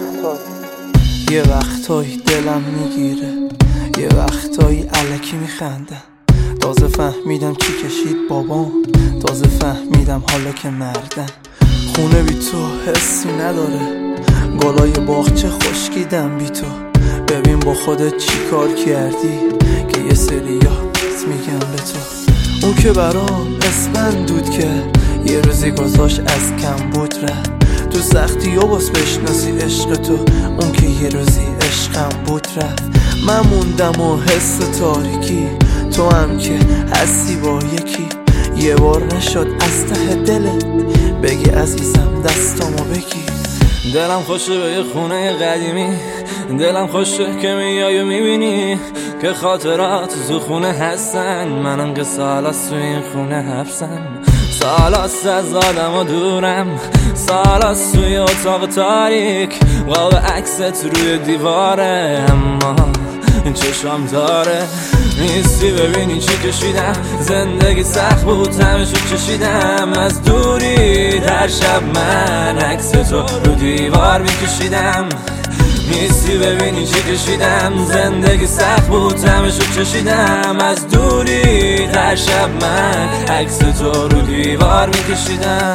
یه وقتایی دلم میگیره، یه وقتایی الکی میخندم. تازه فهمیدم چی کشید بابام، تازه فهمیدم حالا که مردم. خونه بی تو حسی نداره، گلای باغچه خشکیدم بی تو. ببین با خودت چی کار کردی که یه سریات میگم به تو. اون که برام اسمن دود کرد، یه روزی گذاشت از کم بود رد. تو سختی و باز بشناسی عشق تو، اون که یه روزی عشقم بود رفت. من موندم و حس تاریکی، تو هم که هستی با یکی. یه بار نشد از ته دلت بگی عزیزم دستامو بگی. دلم خوشه به یه خونه قدیمی، دلم خوشه که میای و میبینی که خاطرات تو خونه هستن. منم که سالاست تو این خونه حبسم، سالاست از آدم و دورم، سالاست توی اتاق تاریک قاب عکست روی دیواره. اما این چشم داره نیستی، ببینی چی کشیدم. زندگی سخت بود همشو چشیدم، از دوری در شب من عکس تو رو دیوار میکشیدم. نیستی ببینی چی کشیدم، زندگی سخت بود همشو چشیدم، از دوری در شب من عکس تو رو دیوار میکشیدم.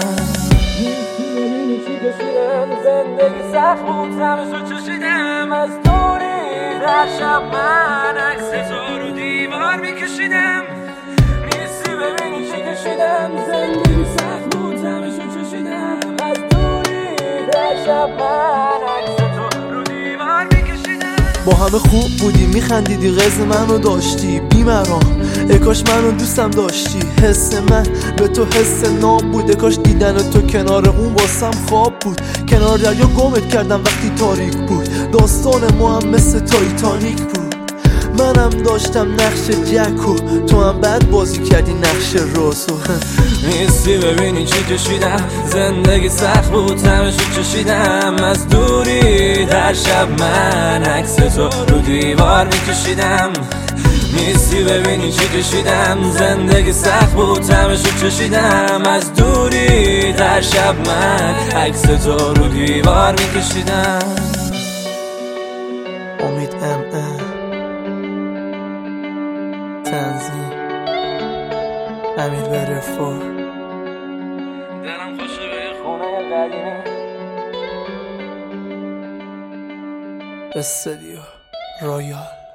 زندگی سخت بود همشو چشیدم، از دوری در شب من عکس تو رو دیوار میکشیدم. نیستی ببینی چی کشیدم، زندگی سخت بود همشو چشیدم، از دوری در شب من عکس تو رو دیوار میکشیدم. با همه خوب بودی، میخندیدی، غز منو داشتی بیمرام. ای کاش منو دوستم داشتی، حس من به تو حس ناب بود. ای کاش دیدن تو کنار اون واسم خواب بود. کنار دریا گمت کردم وقتی تاریک بود، داستان ما هم مثل تایتانیک بود. منم داشتم نقش جکو، تو هم بد بازی کردی نقش راسو. نیستی ببینی چی کشیدم، زندگی سخت بود همشو چشیدم، از دوری در شب من عکس تو رو دیوار میکشیدم. نیستی ببینی چی کشیدم، زندگی سخت بود همشو چشیدم، از دوری در شب من عکس تو رو دیوار میکشیدم. امید تنظیم امیر برفور. دلم خوشه به یه خونه قدیمی. استودیو رایال.